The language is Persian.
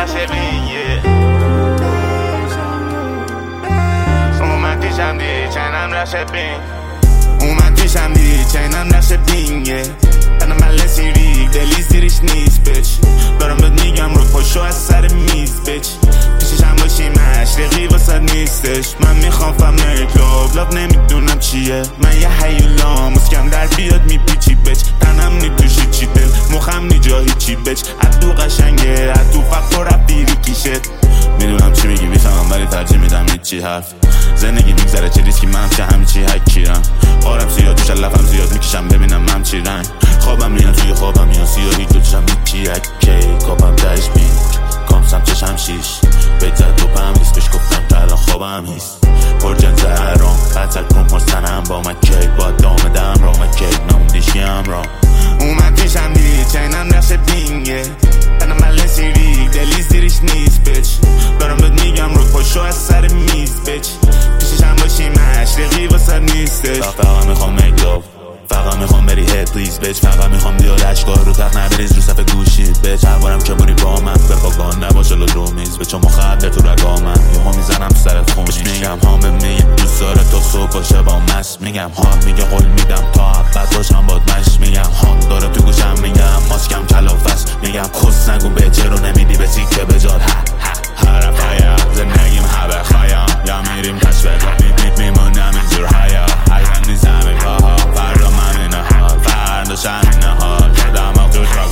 lâché bling, اومد دیشم دی چینم لشه بینگ اومد دیشم دی چینم لشه بینگه تنم ملسی ریگ دلی زیرش نیست بچ دارم بهت میگم رو پشو از سر میز بچ پیشش هم باشی مشرقی واسه نیستش من میخوام فهمه لاب نمیدونم چیه من یه حیولام مسکم در بیاد میپیچی بچ تنم نیتوشی چی دل مخم نی جا هیچی بچ ادو قشنگه ادو فقر رفیری کیشت میدونم چی میگی میفهمم ولی ترجیح میدم هیچی حرف زندگی میگذره چه ریسکی من چه همه چی حکیرم آرم سیاد دوش لفم زیاد میکشم ببینم من چی رنگ خوابم میان توی خوابم میان سیاهی دوچم میکی اکی کابم دهش بین کامسم چشم شیش بیتر دوپم نیست بهش گفتم که الان خوابم هیست پر جنزه هرام بطر کن پرسنم با من کی با دامدم را من کی نمودیشیم را اومد پیشم دی چینم نقش بینگه تنم ملسی ریگ دلی زیرش نیست بچ دارم بهت میگم رو پشو از سر میز بچ پیشش هم باشی مشرقی واسه نیستش فقط میخوام میگلوب فقط میخوام بری هد پلیز بچ فقط میخوام بیاد اشکار رو تخت نبریز رو صفحه گوشید بچ هر بارم که بری با من بخواگان نباشه لو میز بچ مخدر تو رگامن یهو میزنم تو سرت خونش میگم هام به میگه دوست داره تا صبح باشه با مست میگم ها میگه قول میدم تا عبد باشم باد مش میگم ها داره تو گوشم میگم ماسکم کلافست میگم خست نگو به چرا نمیدی به سیکه بجاد حرف هایا زندگیم حبه خوایم یا میریم کشفه میمونم اینجور هایا هرگم نیزم ها فردا من اینه ها فردا شم اینه ها دماغ توش را